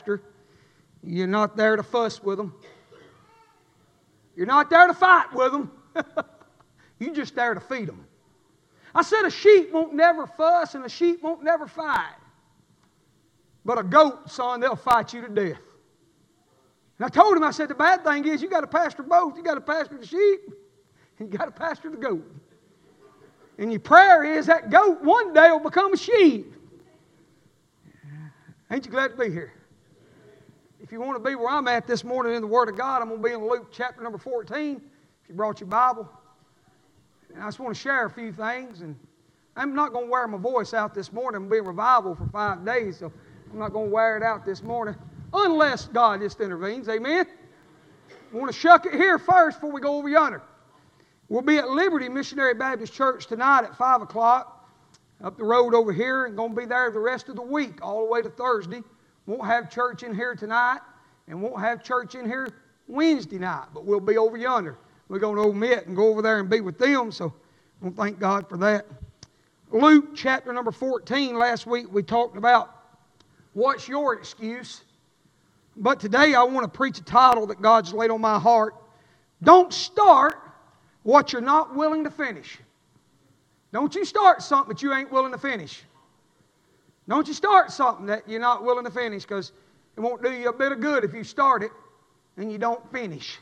You're not there to fuss with them. You're not there to fight with them. You're just there to feed them. I said a sheep won't never fuss and a sheep won't never fight. But a goat, son, they'll fight you to death. And I told him, I said, the bad thing is you got to pasture both. You got to pasture the sheep and you got to pasture the goat. And your prayer is that goat one day will become a sheep. Ain't you glad to be here? If you want to be where I'm at this morning in the Word of God, I'm going to be in Luke chapter number 14, if you brought your Bible. And I just want to share a few things. And I'm not going to wear my voice out this morning. I'm going to be in revival for 5 days, so I'm not going to wear it out this morning. Unless God just intervenes. Amen? I want to shuck it here first before we go over yonder. We'll be at Liberty Missionary Baptist Church tonight at 5 o'clock. Up the road over here, and going to be there the rest of the week, all the way to Thursday. Won't have church in here tonight, and won't have church in here Wednesday night, but we'll be over yonder. We're going to omit and go over there and be with them, so I want to thank God for that. Luke chapter number 14, last week we talked about what's your excuse. But today I want to preach a title that God's laid on my heart. Don't start what you're not willing to finish. Don't you start something that you ain't willing to finish. Don't you start something that you're not willing to finish, because it won't do you a bit of good if you start it and you don't finish.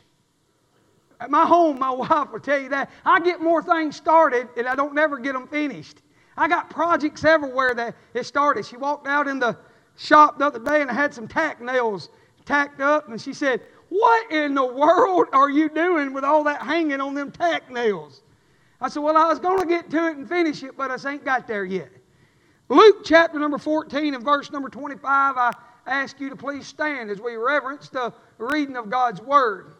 At my home, my wife will tell you that. I get more things started and I don't never get them finished. I got projects everywhere that it started. She walked out in the shop the other day and I had some tack nails tacked up, and she said, "What in the world are you doing with all that hanging on them tack nails?" I said, "Well, I was going to get to it and finish it, but I just ain't got there yet." Luke chapter number 14 and verse number 25, I ask you to please stand as we reverence the reading of God's Word.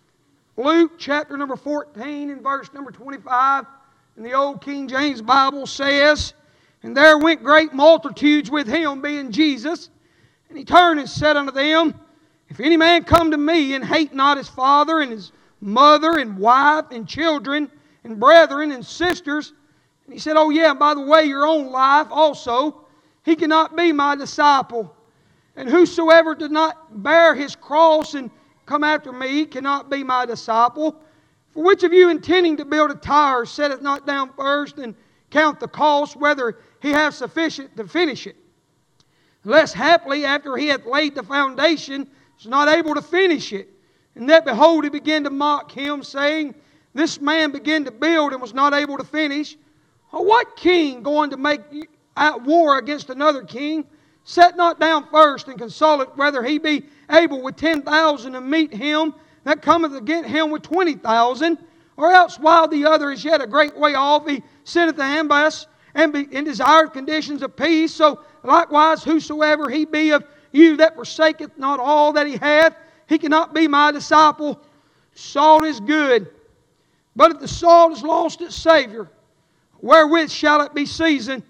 Luke chapter number 14 and verse number 25 in the old King James Bible says, "And there went great multitudes with him, being Jesus. And he turned and said unto them, If any man come to me and hate not his father and his mother and wife and children and brethren and sisters," and he said, "Oh yeah, by the way, your own life also, he cannot be my disciple. And whosoever does not bear his cross and come after me cannot be my disciple. For which of you intending to build a tower setteth not down first and count the cost, whether he have sufficient to finish it? Lest haply after he hath laid the foundation is not able to finish it. And that behold, he began to mock him, saying, This man began to build and was not able to finish. Or what king going to make at war against another king, set not down first and consult whether he be able with 10,000 to meet him that cometh against him with 20,000? Or else while the other is yet a great way off, he sendeth the ambush and desireth conditions of peace. So likewise whosoever he be of you that forsaketh not all that he hath, he cannot be my disciple. Salt is good, but if the salt is lost its savour, wherewith shall it be seasoned?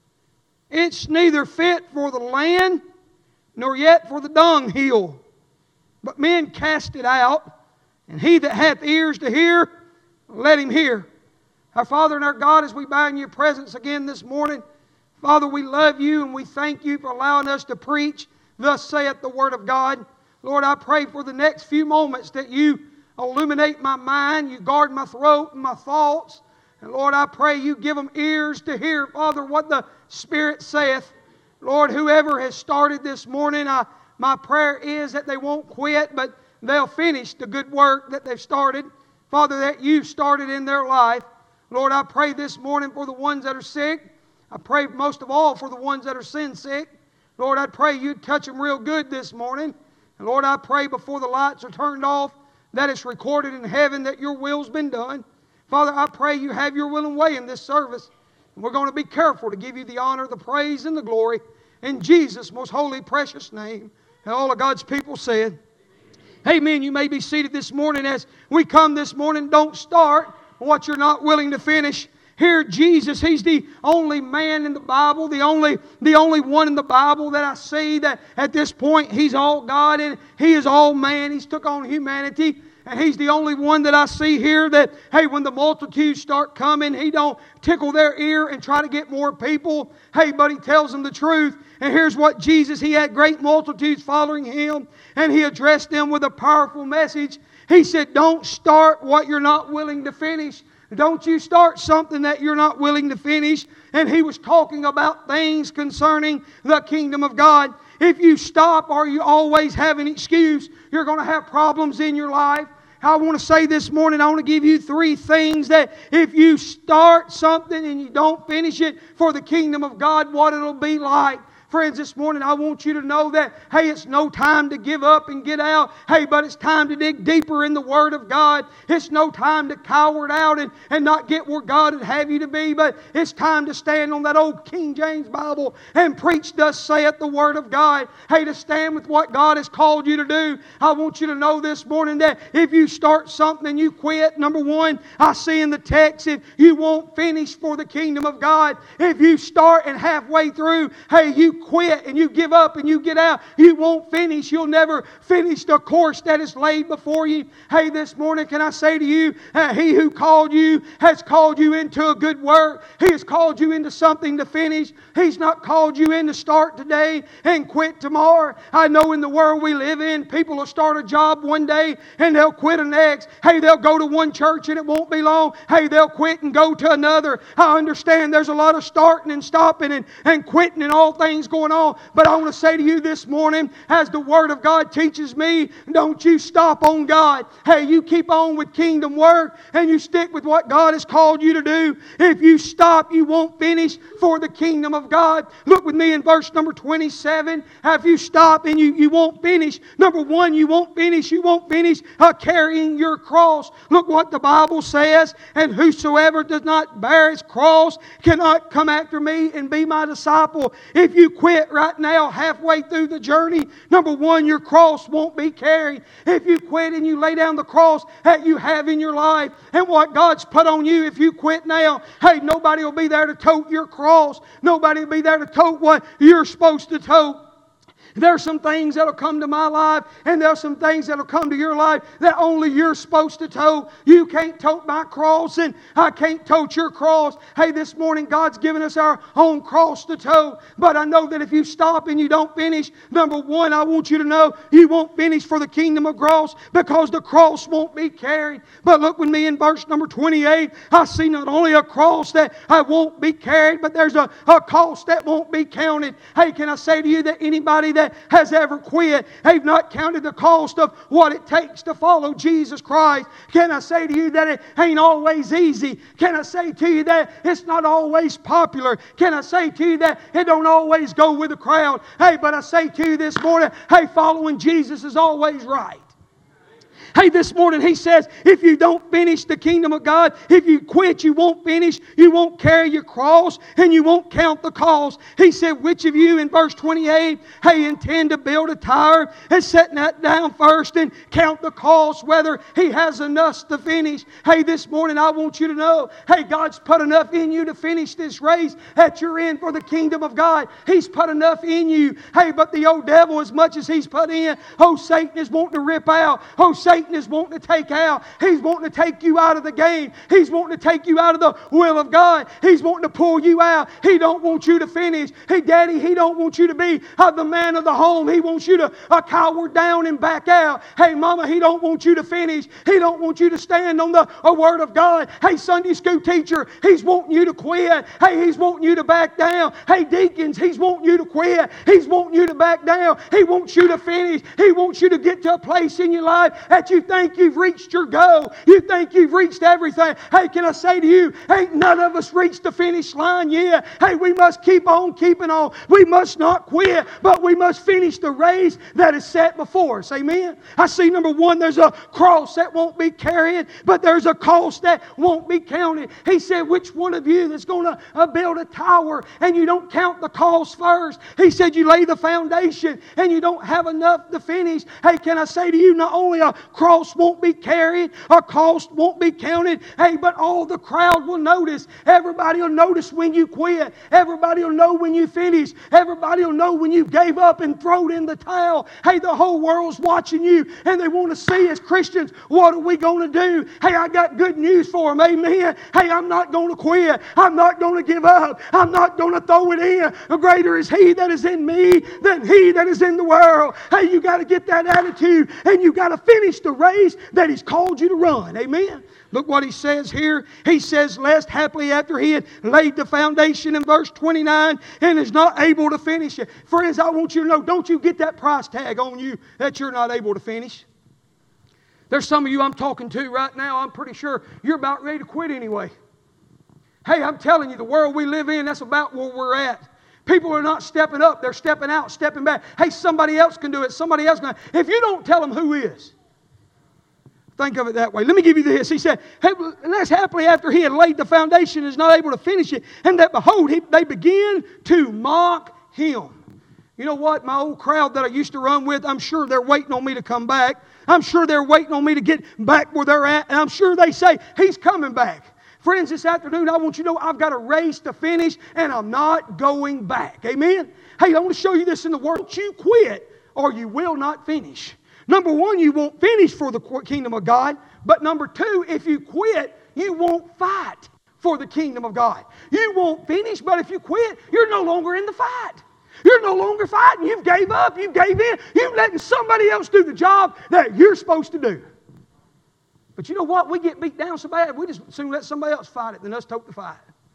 It's neither fit for the land, nor yet for the dunghill. But men cast it out, and he that hath ears to hear, let him hear." Our Father and our God, as we bow in your presence again this morning, Father, we love you and we thank you for allowing us to preach, thus saith the Word of God. Lord, I pray for the next few moments that you illuminate my mind, you guard my throat and my thoughts. And Lord, I pray you give them ears to hear, Father, what the Spirit saith. Lord, whoever has started this morning, my prayer is that they won't quit, but they'll finish the good work that they've started. Father, that you've started in their life. Lord, I pray this morning for the ones that are sick. I pray most of all for the ones that are sin sick. Lord, I pray you'd touch them real good this morning. And Lord, I pray before the lights are turned off that it's recorded in heaven that your will's been done. Father, I pray you have your will and way in this service. And we're going to be careful to give you the honor, the praise, and the glory in Jesus' most holy, precious name. And all of God's people said, Amen. You may be seated this morning. As we come this morning, don't start what you're not willing to finish. Here, Jesus, He's the only man in the Bible, the only one in the Bible that I see that at this point He's all God and He is all man. He's took on humanity. And he's the only one that I see here that, hey, when the multitudes start coming, he don't tickle their ear and try to get more people. Hey, but he tells them the truth. And here's what Jesus, he had great multitudes following him, and he addressed them with a powerful message. He said, don't start what you're not willing to finish. Don't you start something that you're not willing to finish. And he was talking about things concerning the kingdom of God. If you stop or you always have an excuse, you're going to have problems in your life. I want to say this morning, I want to give you 3 things that if you start something and you don't finish it for the kingdom of God, what it'll be like. Friends, this morning I want you to know that, hey, it's no time to give up and get out. Hey, but it's time to dig deeper in the Word of God. It's no time to cower out and not get where God would have you to be. But it's time to stand on that old King James Bible and preach, thus saith the Word of God. Hey, to stand with what God has called you to do. I want you to know this morning that if you start something and you quit, number one, I see in the text, if you won't finish for the kingdom of God. If you start and halfway through, hey, you quit and you give up and you get out, you won't finish. You'll never finish the course that is laid before you. Hey, this morning can I say to you, He who called you has called you into a good work. He has called you into something to finish. He's not called you in to start today and quit tomorrow. I know in the world we live in, people will start a job one day and they'll quit the next. Hey, they'll go to one church and it won't be long. Hey, they'll quit and go to another. I understand there's a lot of starting and stopping and quitting and all things going on. But I want to say to you this morning, as the Word of God teaches me, don't you stop on God. Hey, you keep on with kingdom work and you stick with what God has called you to do. If you stop, you won't finish for the kingdom of God. Look with me in verse number 27. If you stop and you won't finish, number one, you won't finish carrying your cross. Look what the Bible says, and whosoever does not bear his cross cannot come after me and be my disciple. If you quit right now halfway through the journey, number one, your cross won't be carried. If you quit and you lay down the cross that you have in your life and what God's put on you, if you quit now, hey, nobody will be there to tote your cross. Nobody will be there to tote what you're supposed to tote. There's some things that'll come to my life, and there's some things that'll come to your life that only you're supposed to tote. You can't tote my cross, and I can't tote your cross. Hey, this morning God's given us our own cross to tote. But I know that if you stop and you don't finish, number one, I want you to know you won't finish for the kingdom of cross because the cross won't be carried. But look with me in verse number 28. I see not only a cross that won't be carried, but there's a cost that won't be counted. Hey, can I say to you that anybody that has ever quit, they've not counted the cost of what it takes to follow Jesus Christ. Can I say to you that it ain't always easy? Can I say to you that it's not always popular? Can I say to you that it don't always go with the crowd? Hey, but I say to you this morning, hey, following Jesus is always right. Hey, this morning he says, if you don't finish the kingdom of God, if you quit, you won't finish, you won't carry your cross, and you won't count the cost. He said, which of you, in verse 28, hey, intend to build a tower and set that down first and count the cost, whether he has enough to finish. Hey, this morning I want you to know, hey, God's put enough in you to finish this race that you're in for the kingdom of God. He's put enough in you. Hey, but the old devil, as much as he's put in, oh, Satan is wanting to rip out. Oh, Satan is wanting to take out. He's wanting to take you out of the game. He's wanting to take you out of the will of God. He's wanting to pull you out. He don't want you to finish. Hey, Daddy, he don't want you to be the man of the home. He wants you to cower down and back out. Hey, Mama, he don't want you to finish. He don't want you to stand on the Word of God. Hey, Sunday school teacher, he's wanting you to quit. Hey, he's wanting you to back down. Hey, deacons, he's wanting you to quit. He's wanting you to back down. He wants you to finish. He wants you to get to a place in your life that you think you've reached your goal. You think you've reached everything. Hey, can I say to you, ain't none of us reached the finish line yet. Hey, we must keep on keeping on. We must not quit, but we must finish the race that is set before us. Amen? I see, number one, there's a cross that won't be carried, but there's a cost that won't be counted. He said, which one of you that's going to build a tower and you don't count the cost first? He said, you lay the foundation and you don't have enough to finish. Hey, can I say to you, not only a cross won't be carried, a cost won't be counted. Hey, but all the crowd will notice. Everybody will notice when you quit. Everybody will know when you finish. Everybody will know when you gave up and thrown in the towel. Hey, the whole world's watching you, and they want to see as Christians, what are we going to do? Hey, I got good news for them. Amen. Hey, I'm not going to quit. I'm not going to give up. I'm not going to throw it in. Greater is He that is in me than he that is in the world. Hey, you got to get that attitude, and you got to finish the race that He's called you to run. Amen. Look what he says here. He says, lest happily after he had laid the foundation in verse 29 and is not able to finish it. Friends, I want you to know, don't you get that price tag on you that you're not able to finish. There's some of you I'm talking to right now, I'm pretty sure you're about ready to quit anyway. Hey, I'm telling you, the world we live in, that's about where we're at. People are not stepping up. They're stepping out, stepping back. Hey, somebody else can do it. Somebody else can. If you don't tell them, who is? Think of it that way. Let me give you this. He said, hey, lest happily after he had laid the foundation is not able to finish it, and that behold, they begin to mock him. You know what? My old crowd that I used to run with, I'm sure they're waiting on me to come back. I'm sure they're waiting on me to get back where they're at. And I'm sure they say, he's coming back. Friends, this afternoon, I want you to know I've got a race to finish, and I'm not going back. Amen? Hey, I want to show you this in the Word. Don't you quit, or you will not finish. Number one, you won't finish for the kingdom of God. But number two, if you quit, you won't fight for the kingdom of God. You won't finish, but if you quit, you're no longer in the fight. You're no longer fighting. You've gave up. You gave in. You've letting somebody else do the job that you're supposed to do. But you know what? We get beat down so bad, we just soon let somebody else fight it than us take the fight.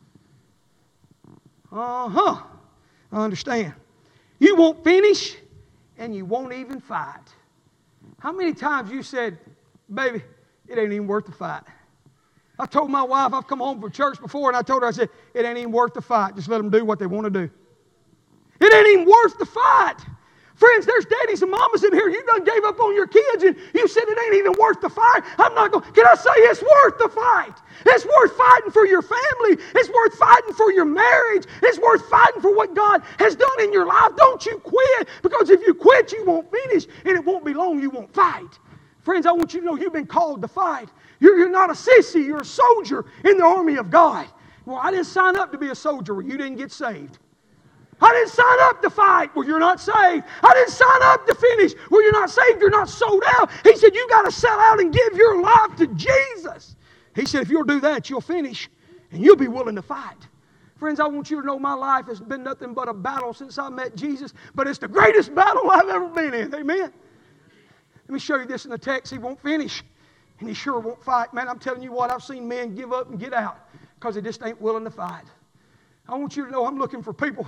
I understand. You won't finish, and you won't even fight. How many times you said, baby, it ain't even worth the fight? I told my wife, I've come home from church before, and I told her, I said, it ain't even worth the fight. Just let them do what they want to do. It ain't even worth the fight. Friends, there's daddies and mamas in here. You done gave up on your kids, and you said it ain't even worth the fight. I'm not going. Can I say it's worth the fight? It's worth fighting for your family. It's worth fighting for your marriage. It's worth fighting for what God has done in your life. Don't you quit, because if you quit, you won't finish, and it won't be long. You won't fight. Friends, I want you to know you've been called to fight. You're not a sissy. You're a soldier in the army of God. Well, I didn't sign up to be a soldier where you didn't get saved. I didn't sign up to fight where you're not saved. I didn't sign up to finish where you're not saved. You're not sold out. He said, you got to sell out and give your life to Jesus. He said, if you'll do that, you'll finish, and you'll be willing to fight. Friends, I want you to know my life has been nothing but a battle since I met Jesus, but it's the greatest battle I've ever been in. Amen? Let me show you this in the text. He won't finish, and he sure won't fight. Man, I'm telling you what, I've seen men give up and get out because they just ain't willing to fight. I want you to know I'm looking for people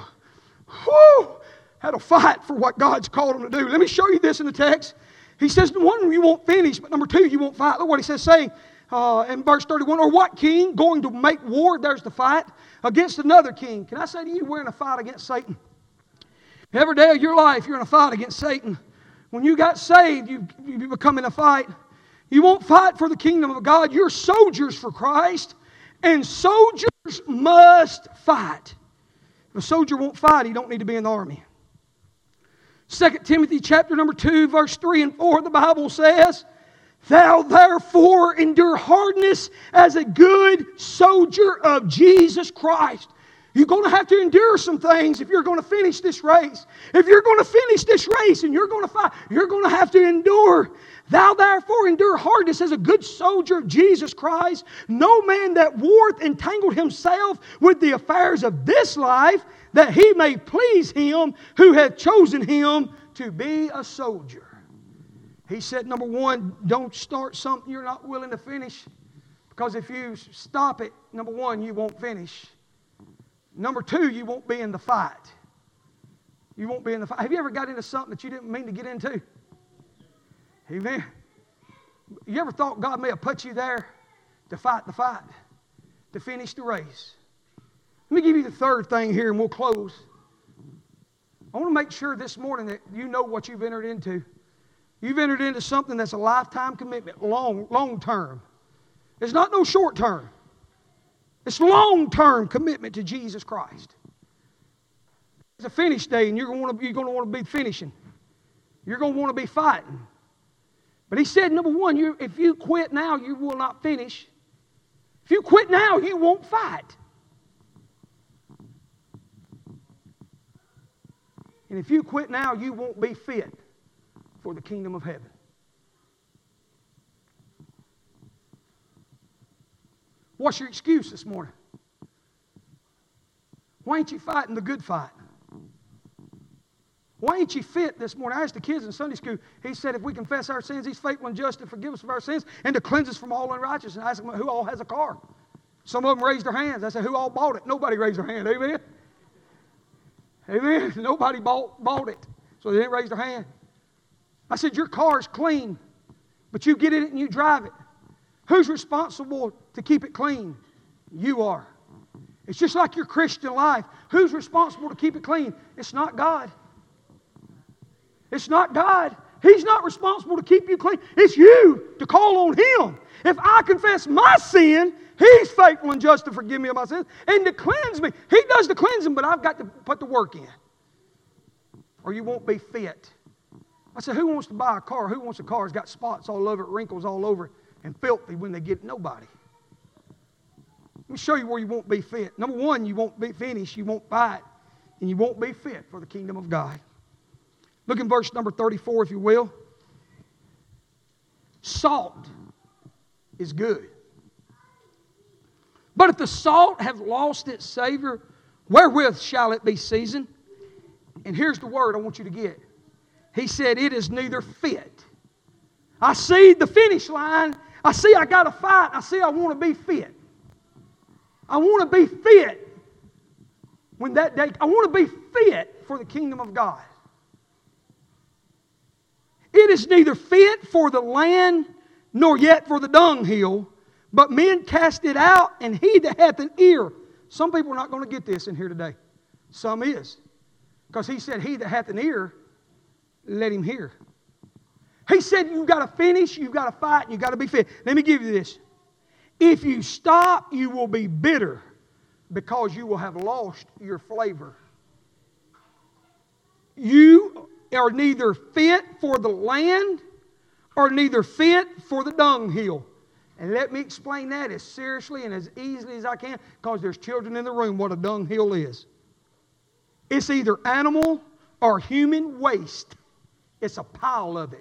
that'll fight for what God's called them to do. Let me show you this in the text. He says, one, you won't finish, but number two, you won't fight. Look what he says, saying in verse 31, or what king going to make war, there's the fight, against another king? Can I say to you, we're in a fight against Satan. Every day of your life, you're in a fight against Satan. When you got saved, you become in a fight. You won't fight for the kingdom of God. You're soldiers for Christ, and soldiers must fight. If a soldier won't fight, he don't need to be in the army. 2 Timothy chapter number 2, verse 3 and 4, the Bible says, thou therefore endure hardness as a good soldier of Jesus Christ. You're going to have to endure some things if you're going to finish this race. If you're going to finish this race and you're going to fight, you're going to have to endure. Thou therefore endure hardness as a good soldier of Jesus Christ. No man that warreth entangled himself with the affairs of this life, that he may please him who hath chosen him to be a soldier. He said, number one, don't start something you're not willing to finish, because if you stop it, number one, you won't finish. Number two, you won't be in the fight. You won't be in the fight. Have you ever got into something that you didn't mean to get into? Amen. You ever thought God may have put you there to fight the fight, to finish the race? Let me give you the third thing here and we'll close. I want to make sure this morning that you know what you've entered into. You've entered into something that's a lifetime commitment, long term. It's not no short term. It's long-term commitment to Jesus Christ. It's a finish day, and you're going to want to be finishing. You're going to want to be fighting. But he said, number one, if you quit now, you will not finish. If you quit now, you won't fight. And if you quit now, you won't be fit for the kingdom of heaven. What's your excuse this morning? Why ain't you fighting the good fight? Why ain't you fit this morning? I asked the kids in Sunday school, he said if we confess our sins, He's faithful and just to forgive us of our sins and to cleanse us from all unrighteousness. And I asked them who all has a car. Some of them raised their hands. I said, who all bought it? Nobody raised their hand. Amen? Amen? Nobody bought it. So they didn't raise their hand. I said, your car's clean, but you get in it and you drive it. Who's responsible to keep it clean? You are. It's just like your Christian life. Who's responsible to keep it clean? It's not God. It's not God. He's not responsible to keep you clean. It's you to call on Him. If I confess my sin, He's faithful and just to forgive me of my sins and to cleanse me. He does the cleansing, but I've got to put the work in. Or you won't be fit. I said, who wants to buy a car? Who wants a car that's got spots all over it, wrinkles all over it, and filthy when they get it? Nobody. Let me show you where you won't be fit. Number one, you won't be finished, you won't fight, and you won't be fit for the kingdom of God. Look in verse number 34, if you will. Salt is good. But if the salt have lost its savor, wherewith shall it be seasoned? And here's the word I want you to get. He said, it is neither fit. I see the finish line. I see I got to fight. I see I want to be fit. I want to be fit when that day. I want to be fit for the kingdom of God. It is neither fit for the land, nor yet for the dunghill, but men cast it out, and he that hath an ear. Some people are not going to get this in here today. Some is. Because he said, he that hath an ear, let him hear. He said, you've got to finish, you've got to fight, and you've got to be fit. Let me give you this. If you stop, you will be bitter because you will have lost your flavor. You are neither fit for the land or neither fit for the dunghill. And let me explain that as seriously and as easily as I can, because there's children in the room what a dunghill is. It's either animal or human waste. It's a pile of it.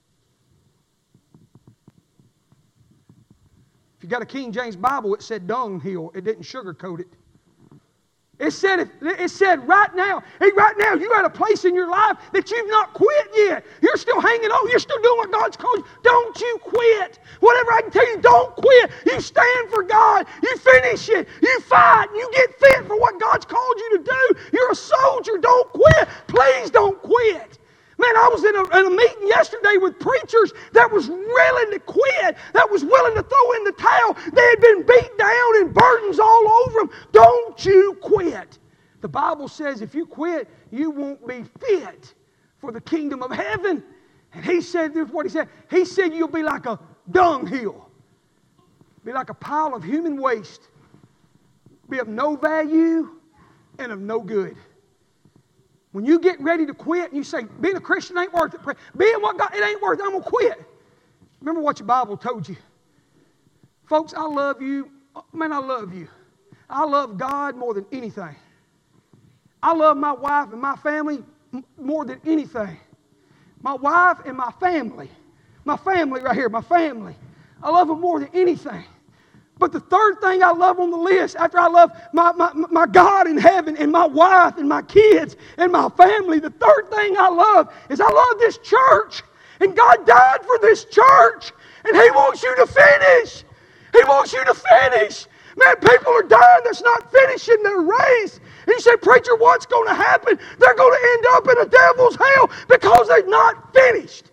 If you got a King James Bible, it said dunghill. It didn't sugarcoat it. It said right now you're at a place in your life that you've not quit yet. You're still hanging on. You're still doing what God's called you. Don't you quit. Whatever I can tell you, don't quit. You stand for God. You finish it. You fight. You get fit for what God's called you to do. You're a soldier. Don't quit. Please don't quit. Man, I was in a meeting yesterday with preachers that was willing to quit, that was willing to throw in the towel. They had been beat down and burdens all over them. Don't you quit. The Bible says if you quit, you won't be fit for the kingdom of heaven. And he said, this is what he said. He said you'll be like a dunghill. Be like a pile of human waste. Be of no value and of no good. When you get ready to quit and you say, being a Christian ain't worth it. Being what God, it ain't worth it. I'm going to quit. Remember what your Bible told you. Folks, I love you. Man, I love you. I love God more than anything. I love my wife and my family more than anything. My wife and my family. My family right here, my family. I love them more than anything. But the third thing I love on the list, after I love my God in heaven and my wife and my kids and my family, the third thing I love is I love this church. And God died for this church. And He wants you to finish. He wants you to finish. Man, people are dying that's not finishing their race. And you say, preacher, what's going to happen? They're going to end up in a devil's hell because they've not finished.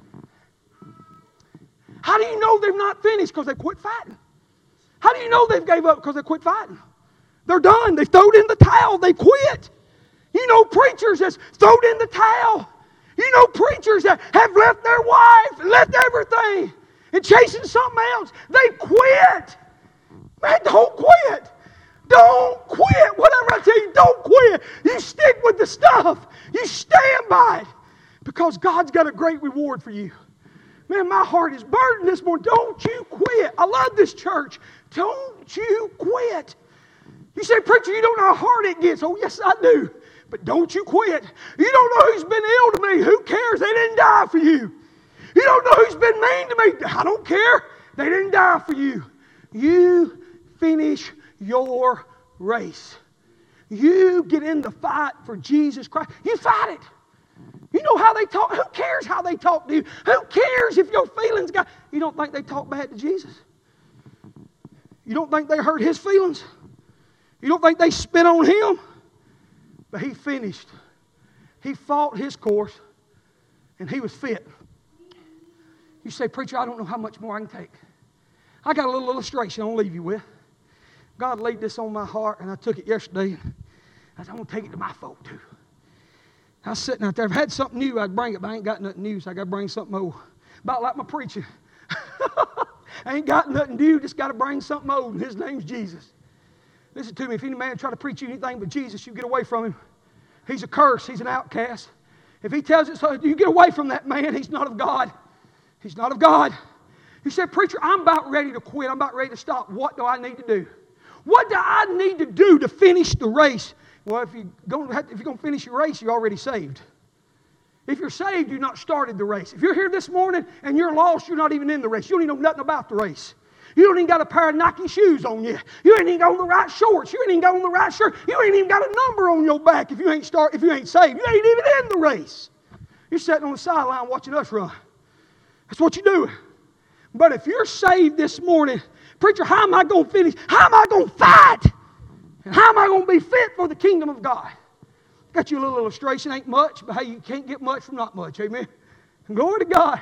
How do you know they've not finished? Because they quit fighting. How do you know they've gave up? Because they quit fighting. They're done. They thrown in the towel. They quit. You know preachers that's thrown in the towel. You know preachers that have left their wife, left everything, and chasing something else. They quit. Man, don't quit. Don't quit. Whatever I tell you, don't quit. You stick with the stuff. You stand by it. Because God's got a great reward for you. Man, my heart is burdened this morning. Don't you quit. I love this church. Don't you quit. You say, preacher, you don't know how hard it gets. Oh, yes, I do. But don't you quit. You don't know who's been ill to me. Who cares? They didn't die for you. You don't know who's been mean to me. I don't care. They didn't die for you. You finish your race. You get in the fight for Jesus Christ. You fight it. You know how they talk. Who cares how they talk to you? Who cares if your feelings got... You don't think they talk bad to Jesus? You don't think they hurt His feelings? You don't think they spit on Him? But He finished. He fought His course, and He was fit. You say, preacher, I don't know how much more I can take. I got a little illustration I'll leave you with. God laid this on my heart, and I took it yesterday. I said, I'm going to take it to my folk too. I was sitting out there. If I had something new, I'd bring it, but I ain't got nothing new, so I got to bring something old. About like my preaching. I ain't got nothing new, just got to bring something old, and His name's Jesus. Listen to me. If any man try to preach you anything but Jesus, you get away from him. He's a curse. He's an outcast. If he tells it so, you get away from that man. He's not of God. He's not of God. You said, preacher, I'm about ready to quit. I'm about ready to stop. What do I need to do? What do I need to do to finish the race? Well, if you're going to finish your race, you're already saved. If you're saved, you've not started the race. If you're here this morning and you're lost, you're not even in the race. You don't even know nothing about the race. You don't even got a pair of Nike shoes on you. You ain't even got on the right shorts. You ain't even got on the right shirt. You ain't even got a number on your back if you ain't saved. You ain't even in the race. You're sitting on the sideline watching us run. That's what you're doing. But if you're saved this morning, preacher, how am I going to finish? How am I going to fight? And how am I going to be fit for the kingdom of God? Got you a little illustration. Ain't much, but hey, you can't get much from not much. Amen. And glory to God.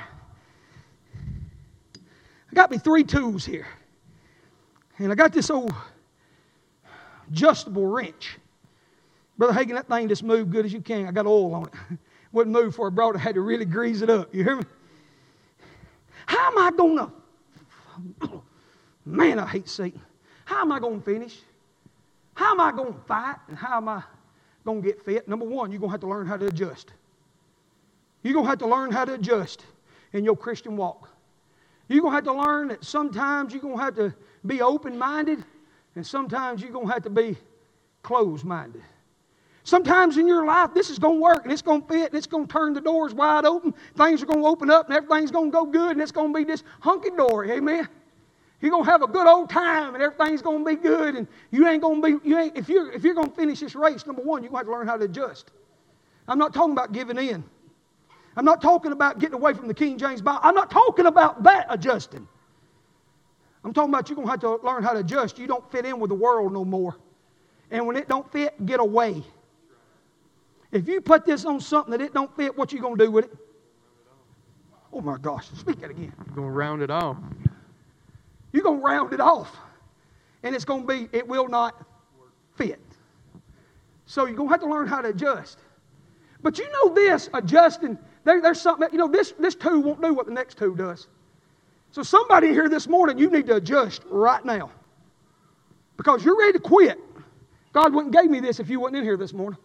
I got me 3 tools here. And I got this old adjustable wrench. Brother Hagin, that thing just moved good as you can. I got oil on it. Wouldn't move before I brought it. I had to really grease it up. You hear me? How am I going to... Man, I hate Satan. How am I going to finish? How am I going to fight? And how am I going to get fit? Number one, you're going to have to learn how to adjust. You're going to have to learn how to adjust in your Christian walk. You're going to have to learn that sometimes you're going to have to be open-minded and sometimes you're going to have to be closed-minded. Sometimes in your life, this is going to work and it's going to fit and it's going to turn the doors wide open. Things are going to open up and everything's going to go good and it's going to be this hunky-dory. Amen? You're going to have a good old time and everything's going to be good and if you're going to finish this race, number one, you're going to have to learn how to adjust. I'm not talking about giving in. I'm not talking about getting away from the King James Bible. I'm not talking about that adjusting. I'm talking about you're going to have to learn how to adjust. You don't fit in with the world no more. And when it don't fit, get away. If you put this on something that it don't fit, what you going to do with it? Oh my gosh, speak that again. You're going to round it off. You're going to round it off. And it's going to be, it will not fit. So you're going to have to learn how to adjust. But you know this, adjusting, there's something, this tool won't do what the next tool does. So somebody here this morning, you need to adjust right now. Because you're ready to quit. God wouldn't give me this if you wasn't in here this morning.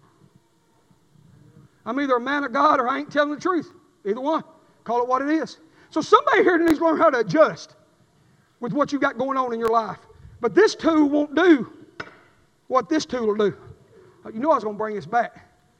I'm either a man of God or I ain't telling the truth. Either one. Call it what it is. So somebody here needs to learn how to adjust with what you got going on in your life. But this tool won't do what this tool will do. You know I was going to bring this back.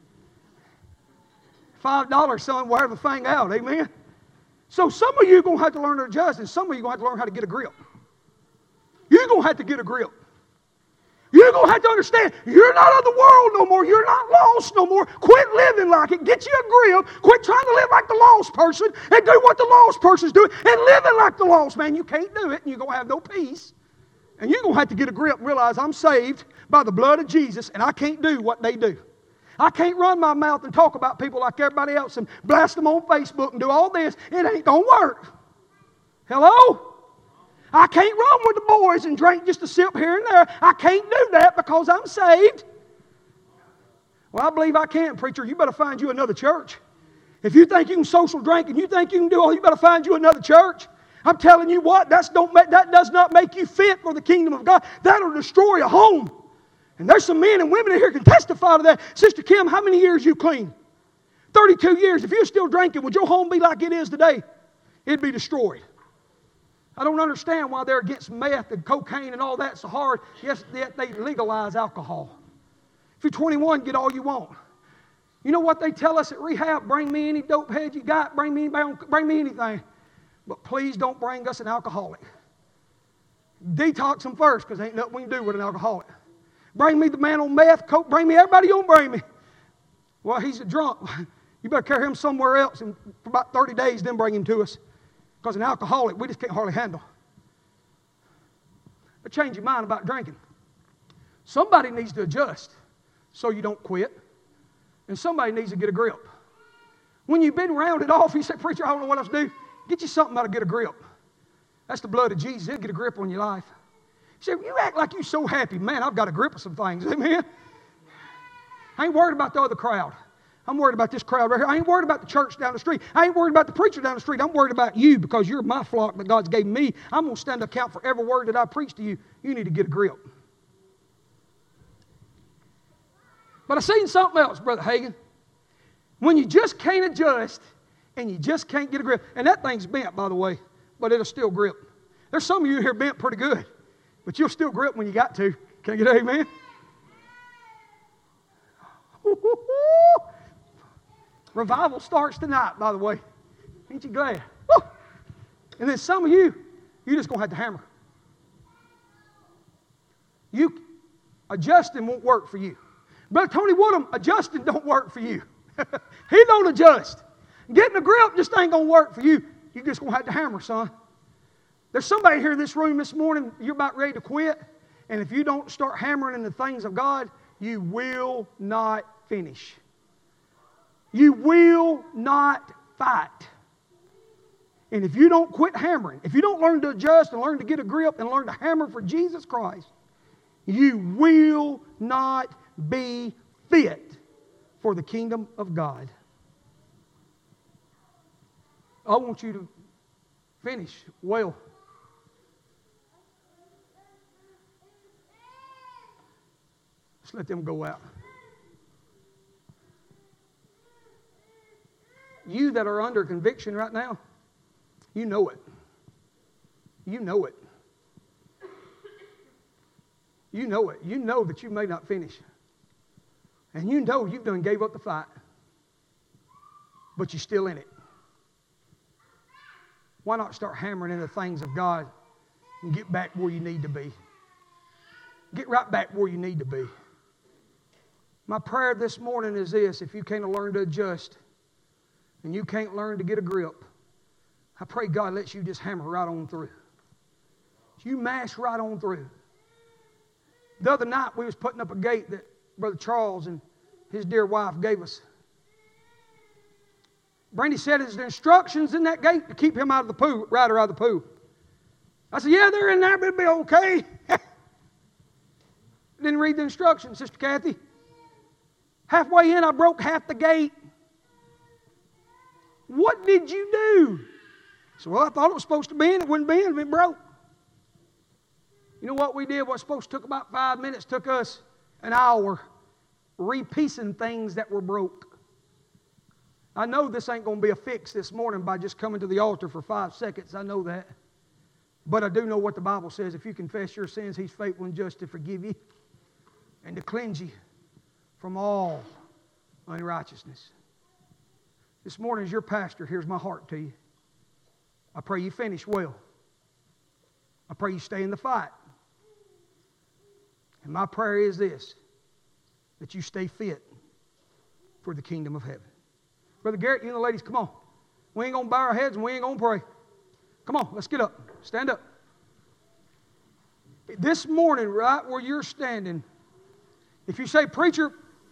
$5, son, wear the thing out. Amen? So some of you are going to have to learn to adjust, and some of you are going to have to learn how to get a grip. You're going to have to get a grip. You're going to have to understand, you're not of the world no more. You're not lost no more. Quit living like it. Get you a grip. Quit trying to live like the lost person and do what the lost person's doing and living like the lost man. You can't do it, and you're going to have no peace. And you're going to have to get a grip and realize I'm saved by the blood of Jesus, and I can't do what they do. I can't run my mouth and talk about people like everybody else and blast them on Facebook and do all this. It ain't going to work. Hello? I can't run with the boys and drink just a sip here and there. I can't do that because I'm saved. Well, I believe I can, preacher. You better find you another church. If you think you can social drink and you think you can do all, you better find you another church. I'm telling you what, that does not make you fit for the kingdom of God. That'll destroy a home. And there's some men and women in here can testify to that. Sister Kim, how many years you clean? 32 years. If you're still drinking, would your home be like it is today? it'd be destroyed. I don't understand why they're against meth and cocaine and all that so hard, yet they legalize alcohol. If you're 21, get all you want. You know what they tell us at rehab? Bring me any dope head you got, bring me anything. But please don't bring us an alcoholic. Detox them first, because ain't nothing we can do with an alcoholic. Bring me the man on meth, coke, bring me everybody you want to bring me. Well, he's a drunk. You better carry him somewhere else and for about 30 days, then bring him to us. Because an alcoholic, we just can't hardly handle. But change your mind about drinking. Somebody needs to adjust so you don't quit. And somebody needs to get a grip. When you've been rounded off, you say, preacher, I don't know what else to do. Get you something that'll get a grip. That's the blood of Jesus. It'll get a grip on your life. You say, you act like you're so happy. Man, I've got a grip of some things. Amen? I ain't worried about the other crowd. I'm worried about this crowd right here. I ain't worried about the church down the street. I ain't worried about the preacher down the street. I'm worried about you because you're my flock that God's gave me. I'm going to stand account for every word that I preach to you. You need to get a grip. But I seen something else, Brother Hagin. When you just can't adjust and you just can't get a grip. And that thing's bent, by the way, but it'll still grip. There's some of you here bent pretty good, but you'll still grip when you got to. Can I get an amen? Revival starts tonight, by the way. Ain't you glad? Woo! And then some of you, you're just going to have to hammer. Adjusting won't work for you. Brother Tony Woodham, adjusting don't work for you. He don't adjust. Getting a grip just ain't going to work for you. You're just going to have to hammer, son. There's somebody here in this room this morning, you're about ready to quit. And if you don't start hammering in the things of God, you will not finish. You will not fight. And if you don't quit hammering, if you don't learn to adjust and learn to get a grip and learn to hammer for Jesus Christ, you will not be fit for the kingdom of God. I want you to finish well. Just let them go out. You that are under conviction right now, you know it. You know it. You know it. You know that you may not finish. And you know you've done gave up the fight. But you're still in it. Why not start hammering in the things of God and get back where you need to be? Get right back where you need to be. My prayer this morning is this: if you can't learn to adjust and you can't learn to get a grip, I pray God lets you just hammer right on through. You mash right on through. The other night we was putting up a gate that Brother Charles and his dear wife gave us. Brandy said there's instructions in that gate to keep him out of the pool, Ryder out of the pool. I said, yeah, they're in there, but it'll be okay. Didn't read the instructions, Sister Kathy. Halfway in, I broke half the gate. What did you do? So, well, I thought it was supposed to be in. It wouldn't be in. It been broke. You know what we did? What's supposed to took about 5 minutes took us an hour repiecing things that were broke. I know this ain't going to be a fix this morning by just coming to the altar for 5 seconds. I know that. But I do know what the Bible says. If you confess your sins, He's faithful and just to forgive you and to cleanse you from all unrighteousness. This morning, as your pastor, here's my heart to you. I pray you finish well. I pray you stay in the fight. And my prayer is this: that you stay fit for the kingdom of heaven. Brother Garrett, you and the ladies, come on. We ain't going to bow our heads and we ain't going to pray. Come on, let's get up. Stand up. This morning, right where you're standing, if you say, preacher,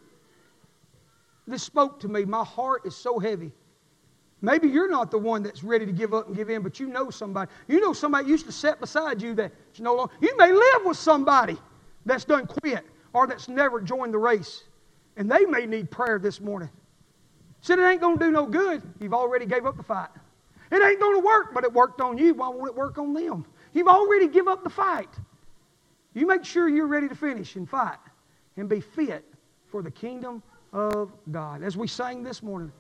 this spoke to me. My heart is so heavy. Maybe you're not the one that's ready to give up and give in, but you know somebody. You know somebody used to sit beside you that's no longer. You may live with somebody that's done quit or that's never joined the race, and they may need prayer this morning. Said it ain't going to do no good. You've already gave up the fight. It ain't going to work, but it worked on you. Why won't it work on them? You've already give up the fight. You make sure you're ready to finish and fight and be fit for the kingdom of God. As we sang this morning,